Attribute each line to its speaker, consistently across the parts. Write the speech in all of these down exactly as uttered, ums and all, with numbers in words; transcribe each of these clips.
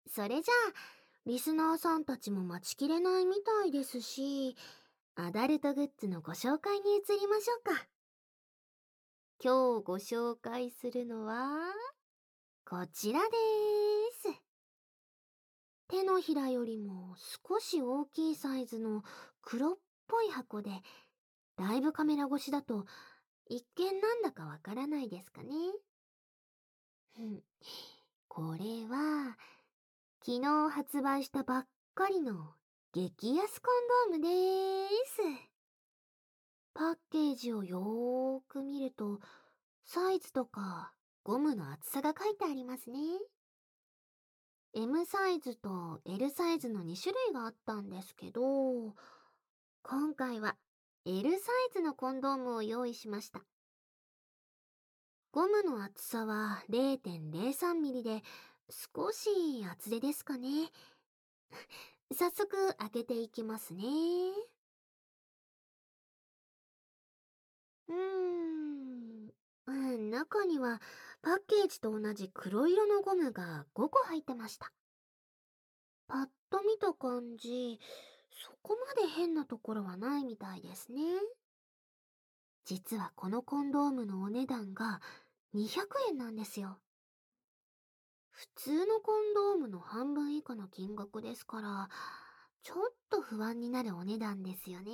Speaker 1: それじゃあ、リスナーさんたちも待ちきれないみたいですし、アダルトグッズのご紹介に移りましょうか。今日ご紹介するのは、こちらです。手のひらよりも少し大きいサイズの黒っぽい箱で、ライブカメラ越しだと一見なんだかわからないですかね。うん、これは、昨日発売したばっかりの激安コンドームでーす。パッケージをよーく見ると、サイズとかゴムの厚さが書いてありますね。エム サイズと エル サイズのに種類があったんですけど、今回は エル サイズのコンドームを用意しました。ゴムの厚さは れいてんれいさんミリで少し厚手ですかね。早速開けていきますね。うーん。うん、中にはパッケージと同じ黒色のゴムがごこ入ってました。パッと見た感じ、そこまで変なところはないみたいですね。実はこのコンドームのお値段がにひゃくえんなんですよ。普通のコンドームの半分以下の金額ですから、ちょっと不安になるお値段ですよね。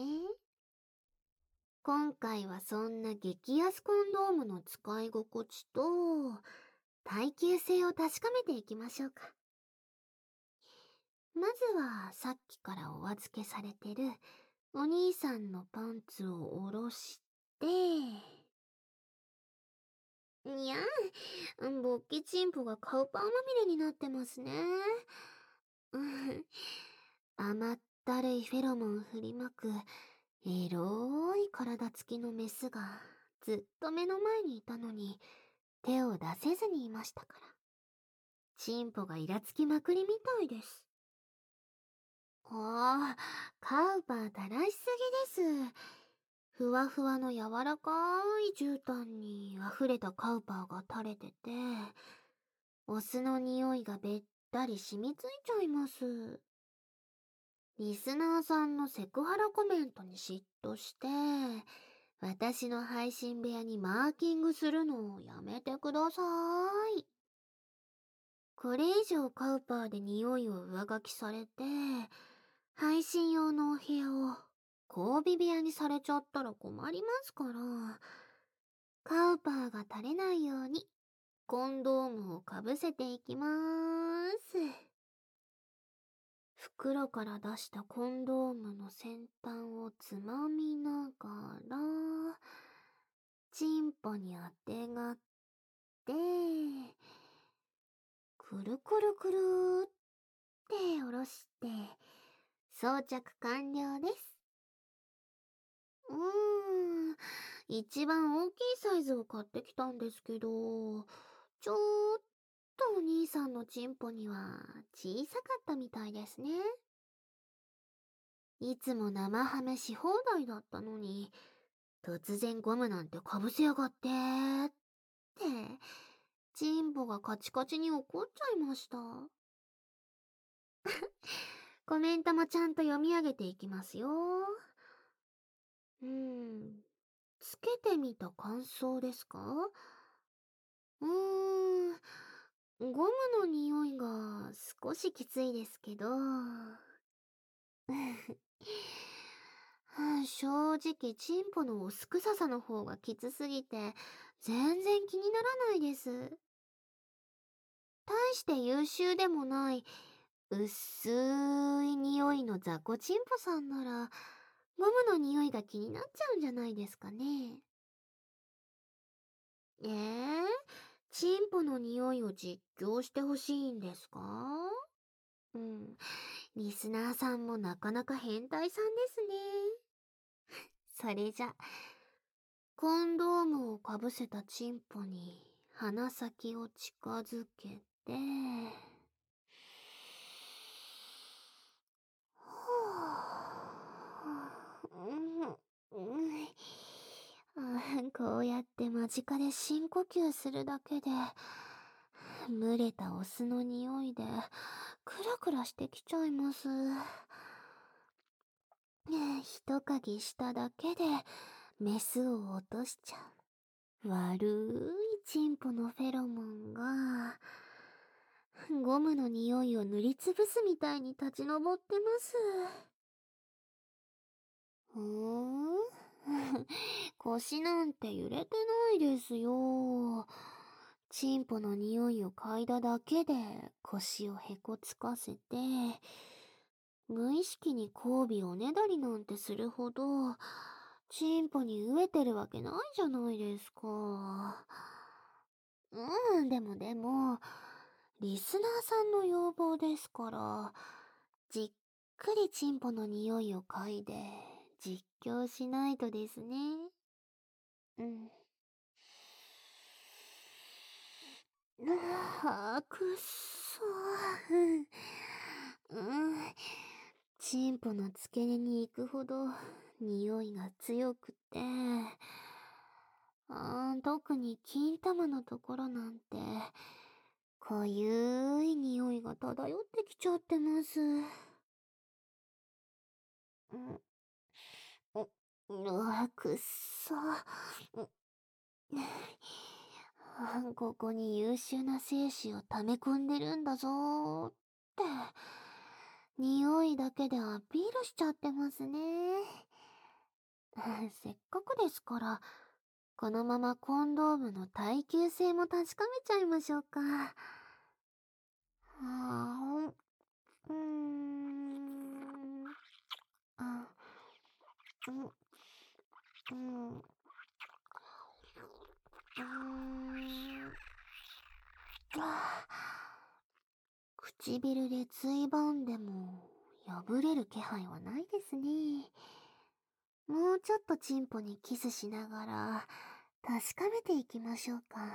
Speaker 1: 今回はそんな激安コンドームの使い心地と耐久性を確かめていきましょうか。まずはさっきからお預けされてるお兄さんのパンツを下ろして、にゃん、勃起チンポがカウパーまみれになってますね。うん、甘ったるいフェロモン振りまくエロい体つきのメスがずっと目の前にいたのに手を出せずにいましたから。チンポがイラつきまくりみたいです。ああ、カウパー垂らしすぎです。ふわふわの柔らかい絨毯に溢れたカウパーが垂れてて、お酢の匂いがべったり染みついちゃいます。リスナーさんのセクハラコメントに嫉妬して、私の配信部屋にマーキングするのをやめてください。これ以上カウパーで匂いを上書きされて、配信用のお部屋を交尾部屋にされちゃったら困りますから、カウパーが垂れないようにコンドームをかぶせていきまーす。袋から出したコンドームの先端をつまみながら、チンポにあてがって、くるくるくるって下ろして、装着完了です。うーん、一番大きいサイズを買ってきたんですけど、ちょっとお兄さんのチンポには小さかったみたいですね。いつも生ハメし放題だったのに、突然ゴムなんてかぶせやがってーって、チンポがカチカチに怒っちゃいました。コメントもちゃんと読み上げていきますよ。うーん、つけてみた感想ですか？うーん、ゴムの匂いが少しきついですけど、正直チンポのオス臭さの方がきつすぎて全然気にならないです。大して優秀でもない薄い匂いの雑魚チンポさんならゴムの匂いが気になっちゃうんじゃないですかね。えー、チンポの匂いを実況してほしいんですか？うん、リスナーさんもなかなか変態さんですね。それじゃ、コンドームをかぶせたチンポに鼻先を近づけて、こうやって間近で深呼吸するだけで、蒸れたお酢の匂いでクラクラしてきちゃいます。ねえ、一嗅ぎしただけでメスを落としちゃう悪いチンポのフェロモンがゴムの匂いを塗りつぶすみたいに立ち上ってます。ふーん腰なんて揺れてないですよ。チンポの匂いを嗅いだだけで腰をへこつかせて、無意識に交尾おねだりなんてするほど、チンポに飢えてるわけないじゃないですか。うん、でもでも、リスナーさんの要望ですから、じっくりチンポの匂いを嗅いで実況しないとですね。うん。ああ、くっそー。うん。うん。チンポの付け根に行くほど匂いが強くて、あー特に金玉のところなんて、かゆい匂いが漂ってきちゃってます。うん、う、うわ、くっそ。うんここに優秀な精子を溜め込んでるんだぞーって、匂いだけでアピールしちゃってますね。せっかくですから、このままコンドームの耐久性も確かめちゃいましょうか。はーん、うーん、あ、うん、うん、うーん、あ唇でついばんでも破れる気配はないですね。もうちょっとチンポにキスしながら確かめていきましょうか。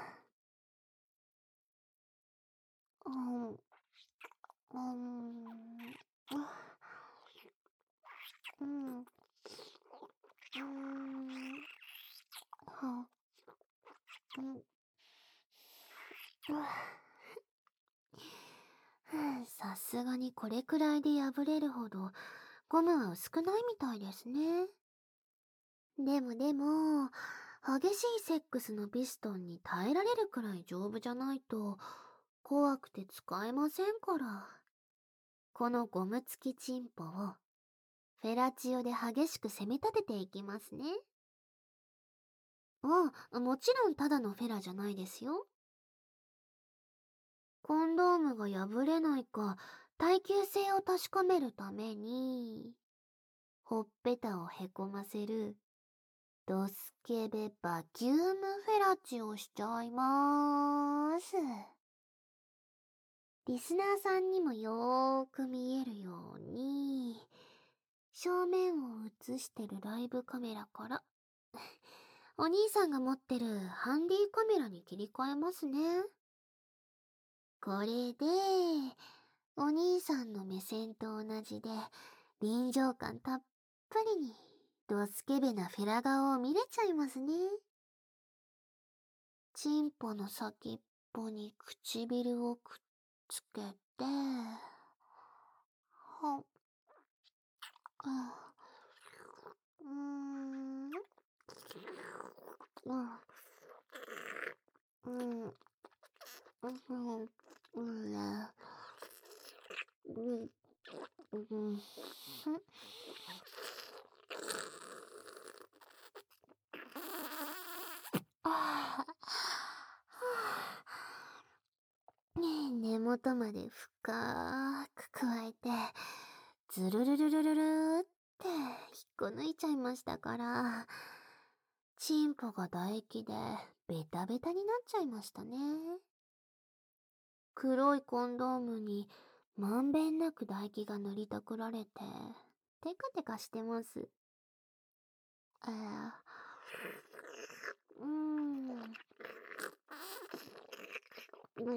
Speaker 1: うん、うん、うん、うん、は、うん、さすがにこれくらいで破れるほどゴムは薄くないみたいですね。でもでも、激しいセックスのピストンに耐えられるくらい丈夫じゃないと怖くて使えませんから。このゴム付きチンポをフェラチオで激しく攻め立てていきますね。ああ、もちろんただのフェラじゃないですよ。コンドームが破れないか耐久性を確かめるために、ほっぺたをへこませるドスケベバキュームフェラチをしちゃいまーす。リスナーさんにもよーく見えるように、正面を映してるライブカメラから、お兄さんが持ってるハンディカメラに切り替えますね。これで、お兄さんの目線と同じで、臨場感たっぷりに、ドスケベなフェラ顔を見れちゃいますね。チンポの先っぽに唇をくっつけて、は、あ、うーん、うん、うん、うん、うん、うん、うん、ああ、ねえ、根元まで深く加えて、ズルルルルルルーって引っこ抜いちゃいましたから、チンポが唾液でベタベタになっちゃいましたね。黒いコンドームにまんべんなく唾液が塗りたくられて、テカテカしてます。えー、うーん、うん、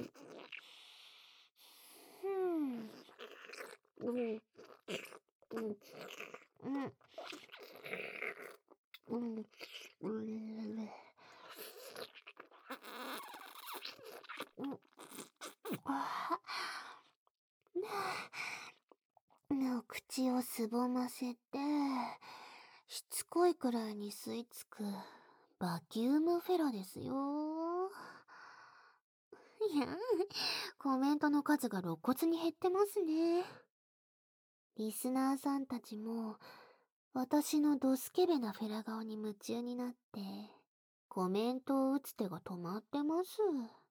Speaker 1: うん、うん、うん、うん、うん、うん、うん、あの口をすぼませて、しつこいくらいに吸い付くバキュームフェラですよ。いや、コメントの数が露骨に減ってますね。リスナーさんたちも、私のドスケベなフェラ顔に夢中になって、コメントを打つ手が止まってます。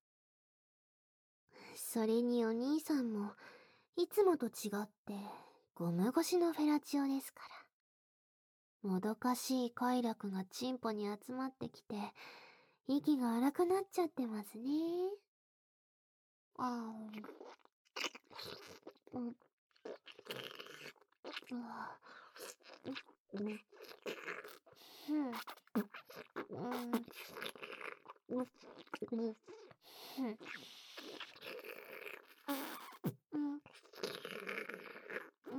Speaker 1: それにお兄さんも、いつもと違って、ゴム越しのフェラチオですから。もどかしい快楽がチンポに集まってきて、息が荒くなっちゃってますね。あー、うん、うわ、うん、うん、うん、うん、うん、うん、うん。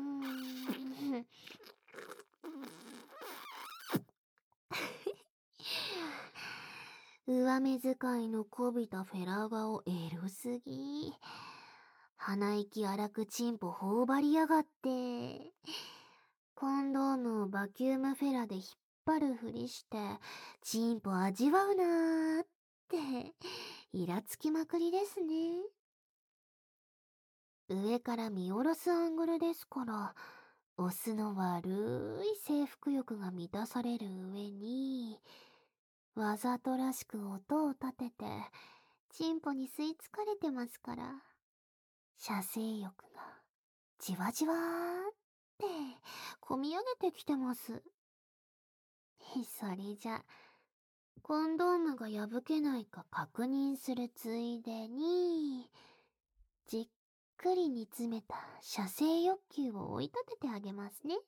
Speaker 1: 上目遣いのこびたフェラ顔エロすぎ。鼻息荒くチンポ頬張りやがって。コンドームをバキュームフェラで引っ張るふりして、チンポ味わうなーって、イラつきまくりですね。上から見下ろすアングルですから、オスの悪い征服欲が満たされる上に、わざとらしく音を立てて、チンポに吸い付かれてますから、射精欲がじわじわーって込み上げてきてます。それじゃ、コンドームが破けないか確認するついでに、じっくり煮詰めた射精欲求を追い立ててあげますね。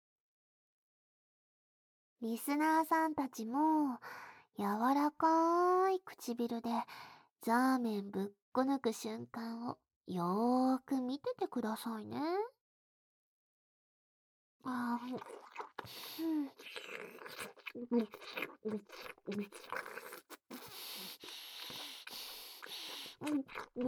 Speaker 1: リスナーさんたちも、柔らかい唇でザーメンぶっこ抜く瞬間をよーく見ててくださいね。あー、うん、うん、うん、うん、うん、うん、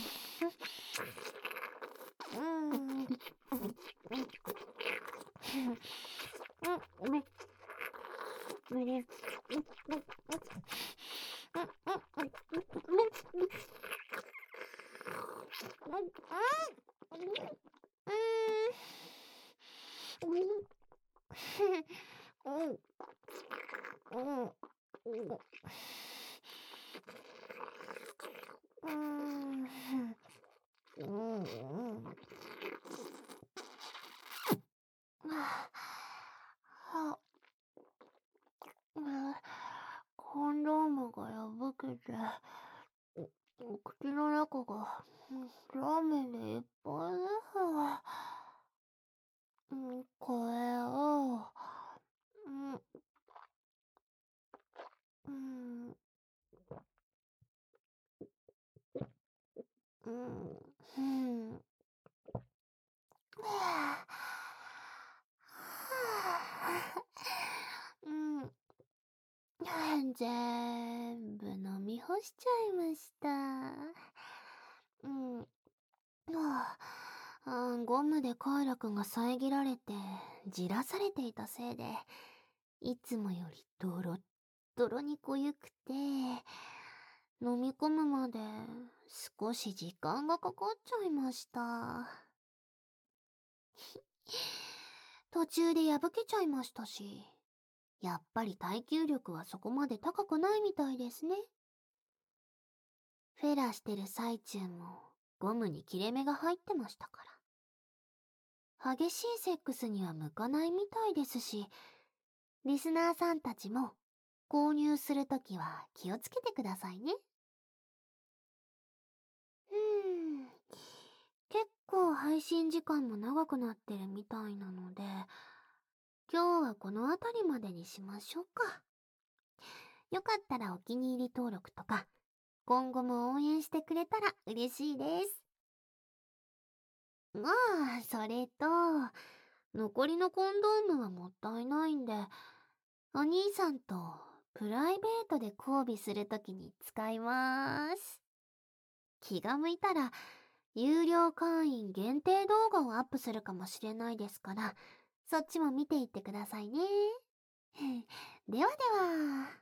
Speaker 1: コンドームが破けて、口の中がラーメンでいっぱいです。うん、これを、うん、うん、うん、うん。はあ、うん、全部飲み干しちゃいました。うん、はあ、あーゴムで快楽が遮られて、じらされていたせいで、いつもよりドロッドロに濃ゆくて、飲み込むまで少し時間がかかっちゃいました。途中で破けちゃいましたし、やっぱり耐久力はそこまで高くないみたいですね。フェラしてる最中もゴムに切れ目が入ってましたから。激しいセックスには向かないみたいですし、リスナーさんたちも購入するときは気をつけてくださいね。うーん。結構配信時間も長くなってるみたいなので、今日はこの辺りまでにしましょうか。よかったらお気に入り登録とか、今後も応援してくれたら嬉しいです。まあ、それと、残りのコンドームはもったいないんで、お兄さんとプライベートで交尾するときに使いまーす。気が向いたら、 有料会員限定動画をアップするかもしれないですから、そっちも見ていってくださいね。ではでは。